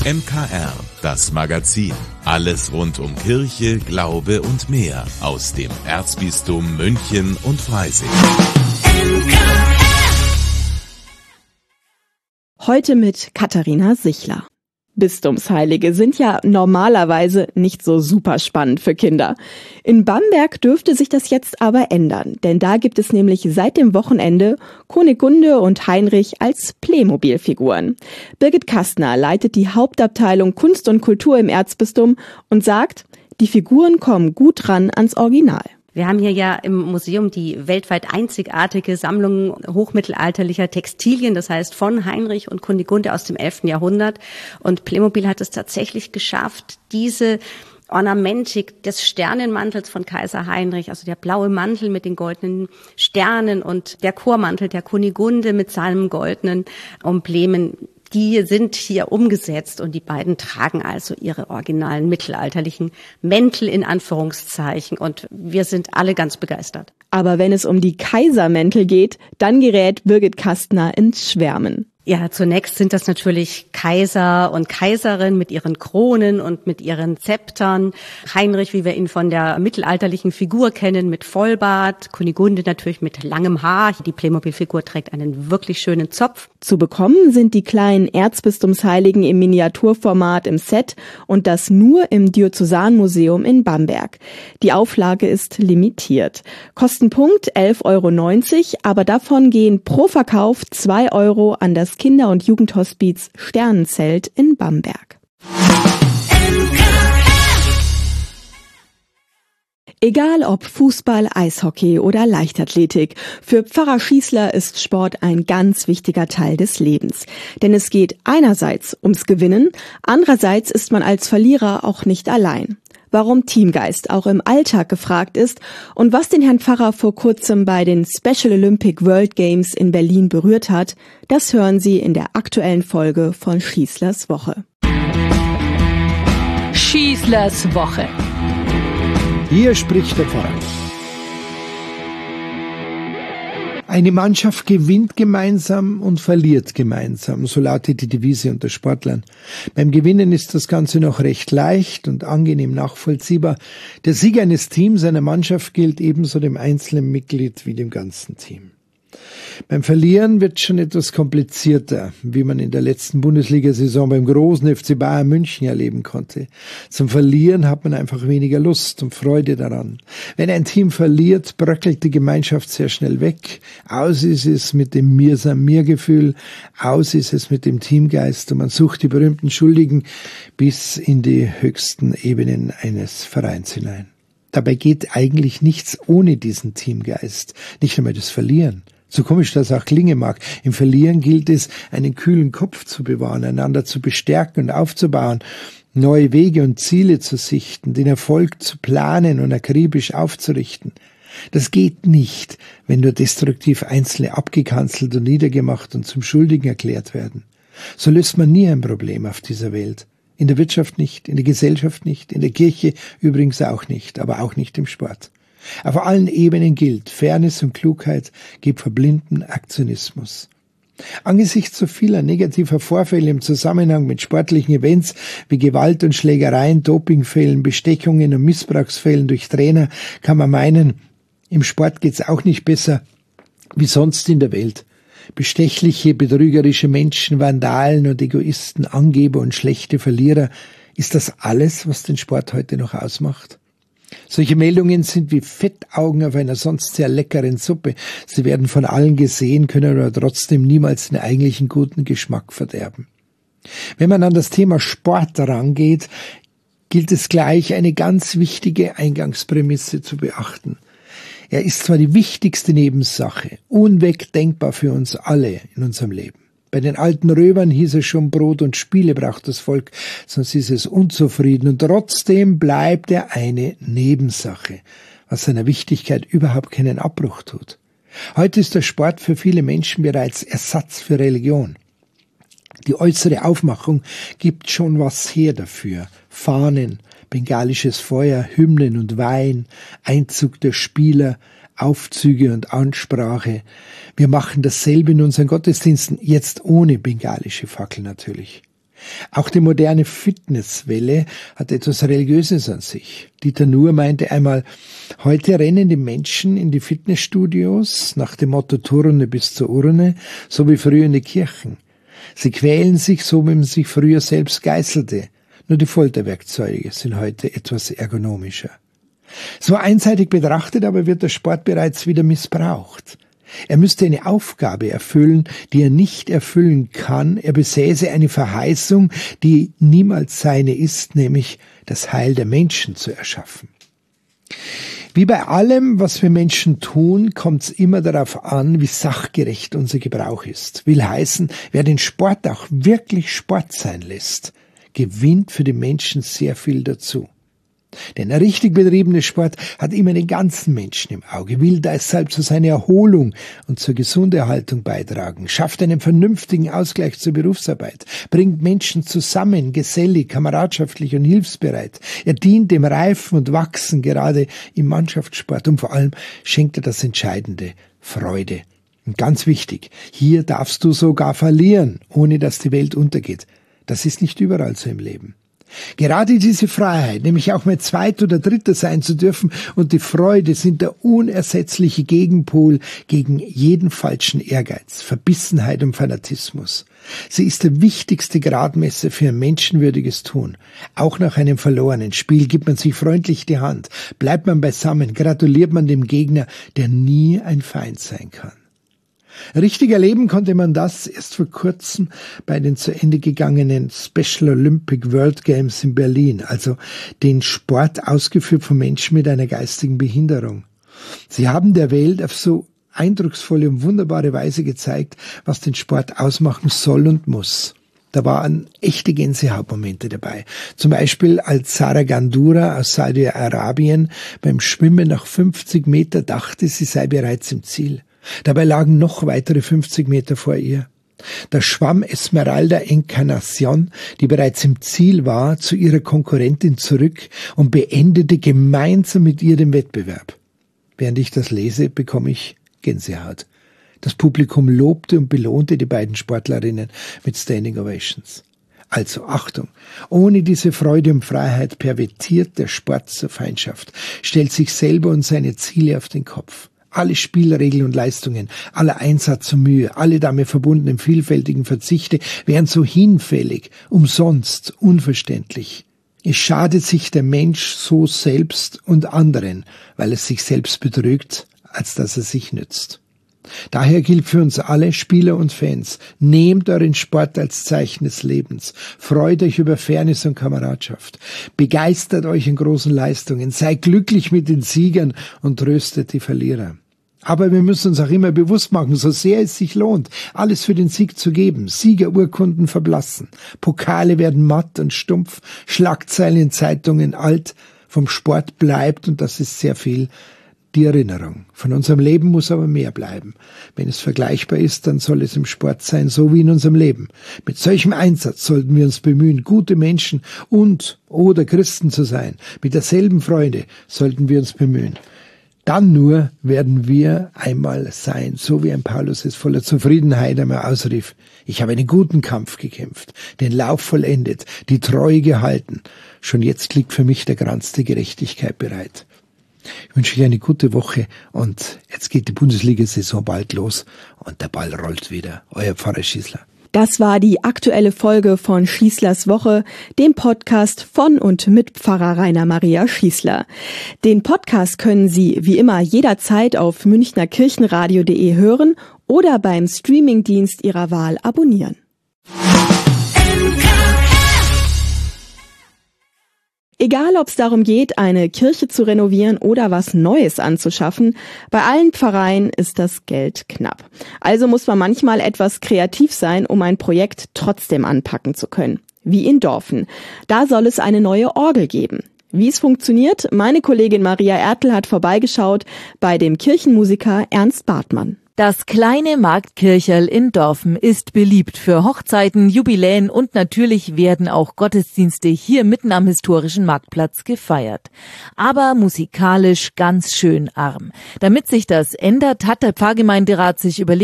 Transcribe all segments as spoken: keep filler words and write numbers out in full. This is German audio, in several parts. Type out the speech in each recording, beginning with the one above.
M K R, das Magazin. Alles rund um Kirche, Glaube und mehr aus dem Erzbistum München und Freising. Heute mit Katharina Sichler. Bistumsheilige sind ja normalerweise nicht so super spannend für Kinder. In Bamberg dürfte sich das jetzt aber ändern, denn da gibt es nämlich seit dem Wochenende Kunigunde und Heinrich als Playmobil-Figuren. Birgit Kastner leitet die Hauptabteilung Kunst und Kultur im Erzbistum und sagt, die Figuren kommen gut ran ans Original. Wir haben hier ja im Museum die weltweit einzigartige Sammlung hochmittelalterlicher Textilien, das heißt von Heinrich und Kunigunde aus dem elften Jahrhundert. Und Playmobil hat es tatsächlich geschafft, diese Ornamentik des Sternenmantels von Kaiser Heinrich, also der blaue Mantel mit den goldenen Sternen und der Chormantel der Kunigunde mit seinem goldenen Emblemen, die sind hier umgesetzt und die beiden tragen also ihre originalen mittelalterlichen Mäntel in Anführungszeichen und wir sind alle ganz begeistert. Aber wenn es um die Kaisermäntel geht, dann gerät Birgit Kastner ins Schwärmen. Ja, zunächst sind das natürlich Kaiser und Kaiserin mit ihren Kronen und mit ihren Zeptern. Heinrich, wie wir ihn von der mittelalterlichen Figur kennen, mit Vollbart. Kunigunde natürlich mit langem Haar. Die Playmobil-Figur trägt einen wirklich schönen Zopf. Zu bekommen sind die kleinen Erzbistumsheiligen im Miniaturformat im Set und das nur im Diözesanmuseum in Bamberg. Die Auflage ist limitiert. Kostenpunkt elf Euro neunzig, aber davon gehen pro Verkauf zwei Euro an das Kinder- und Jugendhospiz Sternenzelt in Bamberg. Egal ob Fußball, Eishockey oder Leichtathletik, für Pfarrer Schießler ist Sport ein ganz wichtiger Teil des Lebens. Denn es geht einerseits ums Gewinnen, andererseits ist man als Verlierer auch nicht allein. Warum Teamgeist auch im Alltag gefragt ist und was den Herrn Pfarrer vor kurzem bei den Special Olympic World Games in Berlin berührt hat, das hören Sie in der aktuellen Folge von Schießlers Woche. Schießlers Woche. Hier spricht der Pfarrer. Eine Mannschaft gewinnt gemeinsam und verliert gemeinsam, so lautet die Devise unter Sportlern. Beim Gewinnen ist das Ganze noch recht leicht und angenehm nachvollziehbar. Der Sieg eines Teams, einer Mannschaft gilt ebenso dem einzelnen Mitglied wie dem ganzen Team. Beim Verlieren wird schon etwas komplizierter, wie man in der letzten Bundesliga-Saison beim großen F C Bayern München erleben konnte. Zum Verlieren hat man einfach weniger Lust und Freude daran. Wenn ein Team verliert, bröckelt die Gemeinschaft sehr schnell weg. Aus ist es mit dem Mir-Sam-Mir-Gefühl, aus ist es mit dem Teamgeist und man sucht die berühmten Schuldigen bis in die höchsten Ebenen eines Vereins hinein. Dabei geht eigentlich nichts ohne diesen Teamgeist, nicht einmal das Verlieren. So komisch das auch klingen mag, im Verlieren gilt es, einen kühlen Kopf zu bewahren, einander zu bestärken und aufzubauen, neue Wege und Ziele zu sichten, den Erfolg zu planen und akribisch aufzurichten. Das geht nicht, wenn nur destruktiv Einzelne abgekanzelt und niedergemacht und zum Schuldigen erklärt werden. So löst man nie ein Problem auf dieser Welt. In der Wirtschaft nicht, in der Gesellschaft nicht, in der Kirche übrigens auch nicht, aber auch nicht im Sport. Auf allen Ebenen gilt, Fairness und Klugheit gibt verblinden Aktionismus. Angesichts so vieler negativer Vorfälle im Zusammenhang mit sportlichen Events wie Gewalt und Schlägereien, Dopingfällen, Bestechungen und Missbrauchsfällen durch Trainer kann man meinen, im Sport geht's auch nicht besser wie sonst in der Welt. Bestechliche, betrügerische Menschen, Vandalen und Egoisten, Angeber und schlechte Verlierer, ist das alles, was den Sport heute noch ausmacht? Solche Meldungen sind wie Fettaugen auf einer sonst sehr leckeren Suppe. Sie werden von allen gesehen, können aber trotzdem niemals den eigentlichen guten Geschmack verderben. Wenn man an das Thema Sport rangeht, gilt es gleich, eine ganz wichtige Eingangsprämisse zu beachten. Er ist zwar die wichtigste Nebensache, unwegdenkbar für uns alle in unserem Leben. Bei den alten Römern hieß es schon, Brot und Spiele braucht das Volk, sonst ist es unzufrieden. Und trotzdem bleibt er eine Nebensache, was seiner Wichtigkeit überhaupt keinen Abbruch tut. Heute ist der Sport für viele Menschen bereits Ersatz für Religion. Die äußere Aufmachung gibt schon was her dafür. Fahnen, bengalisches Feuer, Hymnen und Wein, Einzug der Spieler, Aufzüge und Ansprache. Wir machen dasselbe in unseren Gottesdiensten, jetzt ohne bengalische Fackel natürlich. Auch die moderne Fitnesswelle hat etwas Religiöses an sich. Dieter Nuhr meinte einmal, heute rennen die Menschen in die Fitnessstudios nach dem Motto Turne bis zur Urne, so wie früher in die Kirchen. Sie quälen sich, so wie man sich früher selbst geißelte. Nur die Folterwerkzeuge sind heute etwas ergonomischer. So einseitig betrachtet aber wird der Sport bereits wieder missbraucht. Er müsste eine Aufgabe erfüllen, die er nicht erfüllen kann. Er besäße eine Verheißung, die niemals seine ist, nämlich das Heil der Menschen zu erschaffen. Wie bei allem, was wir Menschen tun, kommt es immer darauf an, wie sachgerecht unser Gebrauch ist. Will heißen, wer den Sport auch wirklich Sport sein lässt, gewinnt für die Menschen sehr viel dazu. Denn ein richtig betriebener Sport hat immer den ganzen Menschen im Auge, will deshalb zu seiner Erholung und zur Gesunderhaltung beitragen, schafft einen vernünftigen Ausgleich zur Berufsarbeit, bringt Menschen zusammen, gesellig, kameradschaftlich und hilfsbereit. Er dient dem Reifen und Wachsen gerade im Mannschaftssport und vor allem schenkt er das Entscheidende, Freude. Und ganz wichtig, hier darfst du sogar verlieren, ohne dass die Welt untergeht. Das ist nicht überall so im Leben. Gerade diese Freiheit, nämlich auch mal Zweit- oder Dritter sein zu dürfen und die Freude sind der unersetzliche Gegenpol gegen jeden falschen Ehrgeiz, Verbissenheit und Fanatismus. Sie ist der wichtigste Gradmesser für ein menschenwürdiges Tun. Auch nach einem verlorenen Spiel gibt man sich freundlich die Hand, bleibt man beisammen, gratuliert man dem Gegner, der nie ein Feind sein kann. Richtig erleben konnte man das erst vor kurzem bei den zu Ende gegangenen Special Olympic World Games in Berlin, also den Sport ausgeführt von Menschen mit einer geistigen Behinderung. Sie haben der Welt auf so eindrucksvolle und wunderbare Weise gezeigt, was den Sport ausmachen soll und muss. Da waren echte Gänsehautmomente dabei. Zum Beispiel als Sarah Gandura aus Saudi-Arabien beim Schwimmen nach fünfzig Meter dachte, sie sei bereits im Ziel. Dabei lagen noch weitere fünfzig Meter vor ihr. Da schwamm Esmeralda Encarnacion, die bereits im Ziel war, zu ihrer Konkurrentin zurück und beendete gemeinsam mit ihr den Wettbewerb. Während ich das lese, bekomme ich Gänsehaut. Das Publikum lobte und belohnte die beiden Sportlerinnen mit Standing Ovations. Also Achtung, ohne diese Freude und Freiheit pervertiert der Sport zur Feindschaft, stellt sich selber und seine Ziele auf den Kopf. Alle Spielregeln und Leistungen, aller Einsatz und Mühe, alle damit verbundenen vielfältigen Verzichte wären so hinfällig, umsonst, unverständlich. Es schadet sich der Mensch so selbst und anderen, weil es sich selbst betrügt, als dass er sich nützt. Daher gilt für uns alle, Spieler und Fans, nehmt euren Sport als Zeichen des Lebens, freut euch über Fairness und Kameradschaft, begeistert euch in großen Leistungen, seid glücklich mit den Siegern und tröstet die Verlierer. Aber wir müssen uns auch immer bewusst machen, so sehr es sich lohnt, alles für den Sieg zu geben. Siegerurkunden verblassen, Pokale werden matt und stumpf, Schlagzeilen in Zeitungen alt, vom Sport bleibt, und das ist sehr viel, die Erinnerung. Von unserem Leben muss aber mehr bleiben. Wenn es vergleichbar ist, dann soll es im Sport sein, so wie in unserem Leben. Mit solchem Einsatz sollten wir uns bemühen, gute Menschen und oder Christen zu sein. Mit derselben Freude sollten wir uns bemühen. Dann nur werden wir einmal sein, so wie ein Paulus es voller Zufriedenheit einmal ausrief. Ich habe einen guten Kampf gekämpft, den Lauf vollendet, die Treue gehalten. Schon jetzt liegt für mich der Kranz der Gerechtigkeit bereit. Ich wünsche euch eine gute Woche und jetzt geht die Bundesliga-Saison bald los und der Ball rollt wieder. Euer Pfarrer Schießler. Das war die aktuelle Folge von Schießlers Woche, dem Podcast von und mit Pfarrer Rainer Maria Schießler. Den Podcast können Sie wie immer jederzeit auf münchner kirchenradio punkt de hören oder beim Streamingdienst Ihrer Wahl abonnieren. Egal, ob es darum geht, eine Kirche zu renovieren oder was Neues anzuschaffen, bei allen Pfarreien ist das Geld knapp. Also muss man manchmal etwas kreativ sein, um ein Projekt trotzdem anpacken zu können. Wie in Dorfen. Da soll es eine neue Orgel geben. Wie es funktioniert, meine Kollegin Maria Ertl hat vorbeigeschaut bei dem Kirchenmusiker Ernst Bartmann. Das kleine Marktkircherl in Dorfen ist beliebt für Hochzeiten, Jubiläen und natürlich werden auch Gottesdienste hier mitten am historischen Marktplatz gefeiert. Aber musikalisch ganz schön arm. Damit sich das ändert, hat der Pfarrgemeinderat sich überlegt,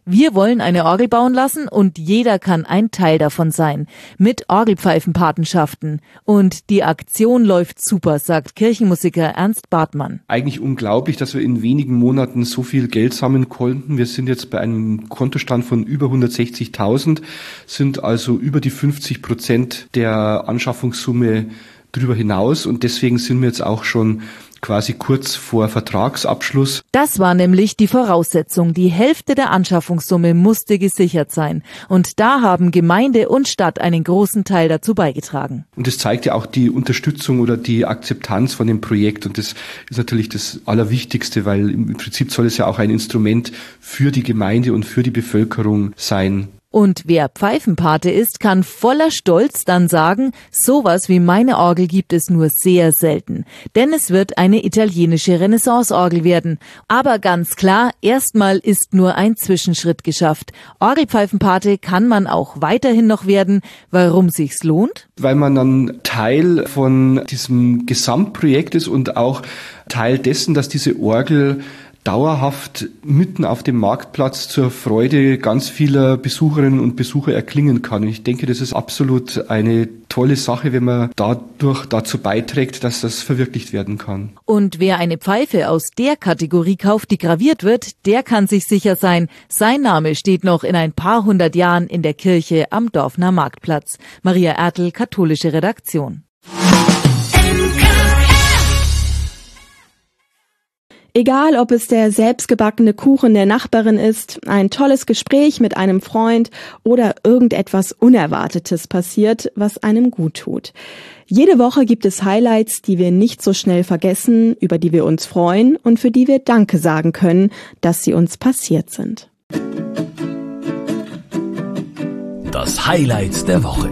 Wir wollen eine Orgel bauen lassen und jeder kann ein Teil davon sein. Mit Orgelpfeifenpatenschaften. Und die Aktion läuft super, sagt Kirchenmusiker Ernst Bartmann. Eigentlich unglaublich, dass wir in wenigen Monaten so viel Geld sammeln konnten. Wir sind jetzt bei einem Kontostand von über hundertsechzigtausend, sind also über die fünfzig Prozent der Anschaffungssumme drüber hinaus und deswegen sind wir jetzt auch schon quasi kurz vor Vertragsabschluss. Das war nämlich die Voraussetzung. Die Hälfte der Anschaffungssumme musste gesichert sein. Und da haben Gemeinde und Stadt einen großen Teil dazu beigetragen. Und das zeigt ja auch die Unterstützung oder die Akzeptanz von dem Projekt. Und das ist natürlich das Allerwichtigste, weil im Prinzip soll es ja auch ein Instrument für die Gemeinde und für die Bevölkerung sein. Und wer Pfeifenpate ist, kann voller Stolz dann sagen, sowas wie meine Orgel gibt es nur sehr selten. Denn es wird eine italienische Renaissance-Orgel werden. Aber ganz klar, erstmal ist nur ein Zwischenschritt geschafft. Orgelpfeifenpate kann man auch weiterhin noch werden. Warum sich's lohnt? Weil man dann Teil von diesem Gesamtprojekt ist und auch Teil dessen, dass diese Orgel dauerhaft mitten auf dem Marktplatz zur Freude ganz vieler Besucherinnen und Besucher erklingen kann. Und ich denke, das ist absolut eine tolle Sache, wenn man dadurch dazu beiträgt, dass das verwirklicht werden kann. Und wer eine Pfeife aus der Kategorie kauft, die graviert wird, der kann sich sicher sein, sein Name steht noch in ein paar hundert Jahren in der Kirche am Dorfner Marktplatz. Maria Ertl, katholische Redaktion. Egal, ob es der selbstgebackene Kuchen der Nachbarin ist, ein tolles Gespräch mit einem Freund oder irgendetwas Unerwartetes passiert, was einem gut tut. Jede Woche gibt es Highlights, die wir nicht so schnell vergessen, über die wir uns freuen und für die wir Danke sagen können, dass sie uns passiert sind. Das Highlight der Woche.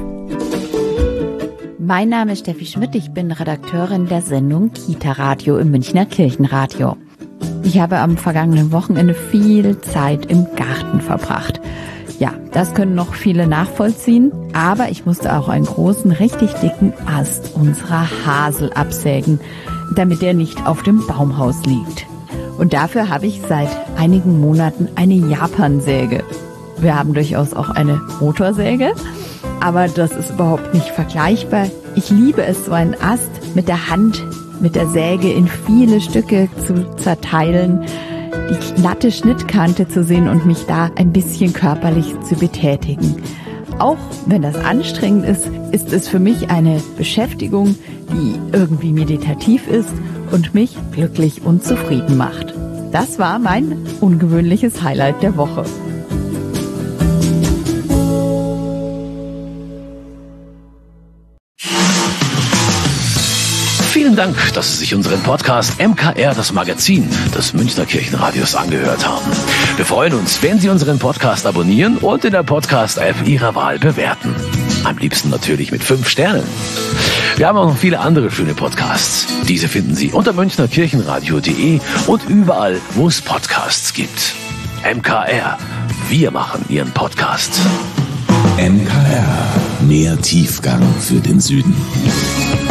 Mein Name ist Steffi Schmidt, ich bin Redakteurin der Sendung Kita Radio im Münchner Kirchenradio. Ich habe am vergangenen Wochenende viel Zeit im Garten verbracht. Ja, das können noch viele nachvollziehen, aber ich musste auch einen großen, richtig dicken Ast unserer Hasel absägen, damit der nicht auf dem Baumhaus liegt. Und dafür habe ich seit einigen Monaten eine Japansäge. Wir haben durchaus auch eine Motorsäge, aber das ist überhaupt nicht vergleichbar. Ich liebe es, so einen Ast mit der Hand, mit der Säge in viele Stücke zu zerteilen, die glatte Schnittkante zu sehen und mich da ein bisschen körperlich zu betätigen. Auch wenn das anstrengend ist, ist es für mich eine Beschäftigung, die irgendwie meditativ ist und mich glücklich und zufrieden macht. Das war mein ungewöhnliches Highlight der Woche. Vielen Dank, dass Sie sich unseren Podcast M K R, das Magazin des Münchner Kirchenradios, angehört haben. Wir freuen uns, wenn Sie unseren Podcast abonnieren und in der Podcast-App Ihrer Wahl bewerten. Am liebsten natürlich mit fünf Sternen. Wir haben auch noch viele andere schöne Podcasts. Diese finden Sie unter münchner kirchenradio punkt de und überall, wo es Podcasts gibt. M K R, wir machen Ihren Podcast. M K R, mehr Tiefgang für den Süden.